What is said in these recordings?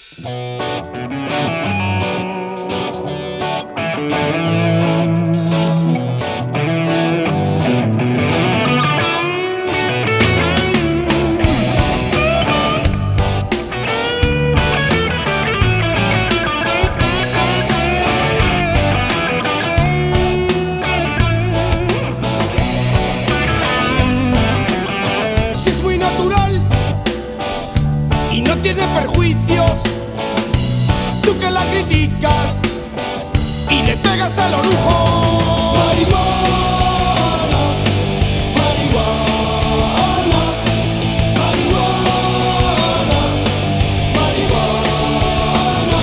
Si es muy natural y no tiene perjuicios, tú que la criticas y le pegas al orujo. Marihuana, marihuana, marihuana, marihuana.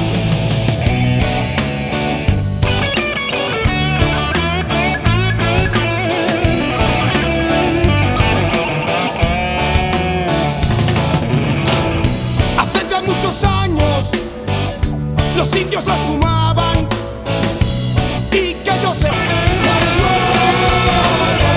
Hace ya muchos años los indios la fumaban y que yo sé. Marihuana,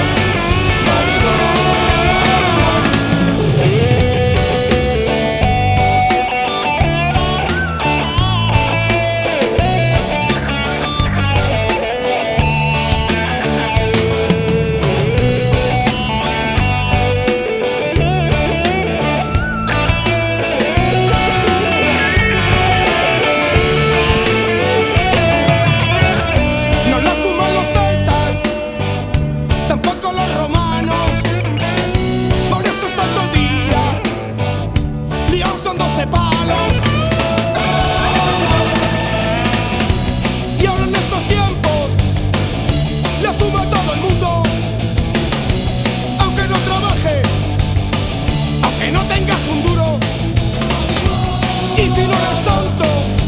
no la fuman los celtas, tampoco los romanos. Por eso están todo el día liados con 12 palos. Y ahora en estos tiempos la fuma todo el mundo, aunque no trabaje, aunque no tengas un duro. Y si no eres tonto,